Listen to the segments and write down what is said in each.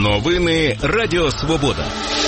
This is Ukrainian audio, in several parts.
Новини Радіо Свобода.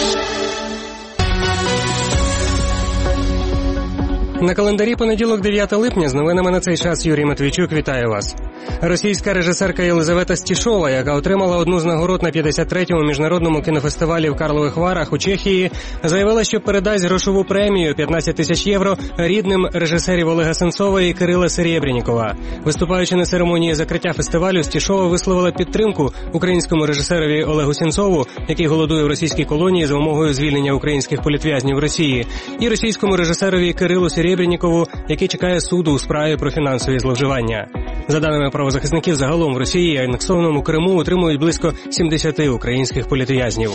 На календарі понеділок, 9 липня, з новинами на цей час Юрій Матвійчук. Вітаю вас. Російська режисерка Єлизавета Стішова, яка отримала одну з нагород на 53-му міжнародному кінофестивалі в Карлових Варах у Чехії, заявила, що передасть грошову премію 15 тисяч євро рідним режисерів Олега Сенцова і Кирила Серебрянікова. Виступаючи на церемонії закриття фестивалю, Стішова висловила підтримку українському режисерові Олегу Сенцову, який голодує в російській колонії за вимогою звільнення українських політв'язнів в Росії, і російському режисерові Кирилу Серебрянікову, який чекає суду у справі про фінансові зловживання. За даними правозахисників, загалом в Росії, анексованому Криму, утримують близько 70 українських політв'язнів.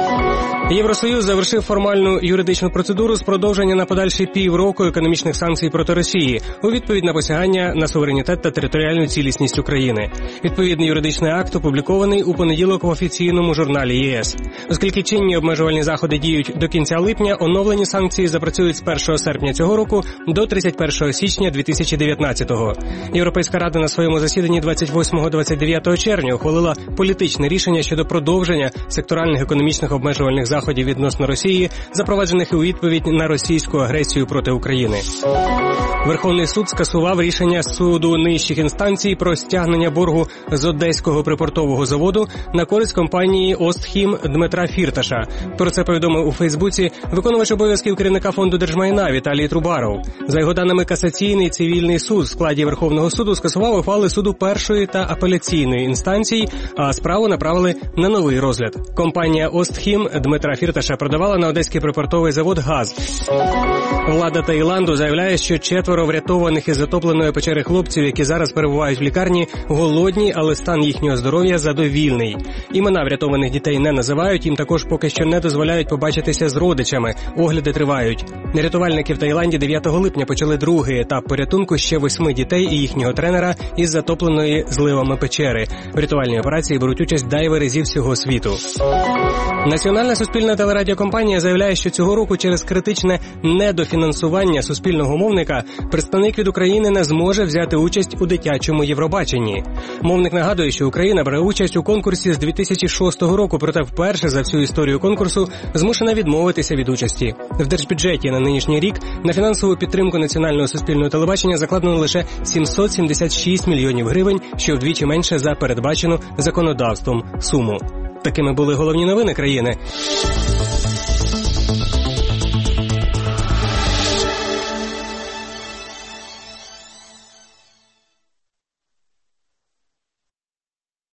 Євросоюз завершив формальну юридичну процедуру з продовження на подальші півроку економічних санкцій проти Росії у відповідь на посягання на суверенітет та територіальну цілісність України. Відповідний юридичний акт опублікований у понеділок в офіційному журналі ЄС. Оскільки чинні обмежувальні заходи діють до кінця липня, оновлені санкції запрацюють з 1 серпня цього року до 31 січня 2019-го. Європейська Рада на своєму засіданні 28-29 червня ухвалила політичне рішення щодо продовження секторальних економічних обмежувальних заходів відносно Росії, запроваджених у відповідь на російську агресію проти України. Верховний суд скасував рішення суду нижчих інстанцій про стягнення боргу з Одеського припортового заводу на користь компанії «Остхім» Дмитра Фірташа. Про це повідомив у Фейсбуці виконувач обов'язків керівника фонду держмайна Віталій Трубаров. За його даними, касаційний цивільний суд в складі Верховного суду скасував ухвали суду першої та апеляційної інстанцій, а справу направили на новий розгляд. Компанія «Остхім» Дмитра Фірташа продавала на Одеський припортовий завод газ. Влада Таїланду заявляє, що 4 врятованих із затопленої печери хлопців, які зараз перебувають в лікарні, голодні, але стан їхнього здоров'я задовільний. Імена врятованих дітей не називають, їм також поки що не дозволяють побачитися з родичами. Огляди тривають. Рятувальники в Таїланді 9 липня почали другий етап порятунку ще 8 дітей і їхнього тренера із затопленої зливами печери. В рятувальній операції беруть участь дайвери зі всього світу. Національна суспільна телерадіокомпанія заявляє, що цього року через критичне недофінансування суспільного мовника представник від України не зможе взяти участь у дитячому Євробаченні. Мовник нагадує, що Україна бере участь у конкурсі з 2006 року, проте вперше за всю історію конкурсу змушена відмовитися від участі. В держбюджеті на нинішній рік на фінансову підтримку національного суспільного телебачення закладено лише 776 мільйонів гривень, що вдвічі менше за передбачену законодавством суму. Такими були головні новини країни.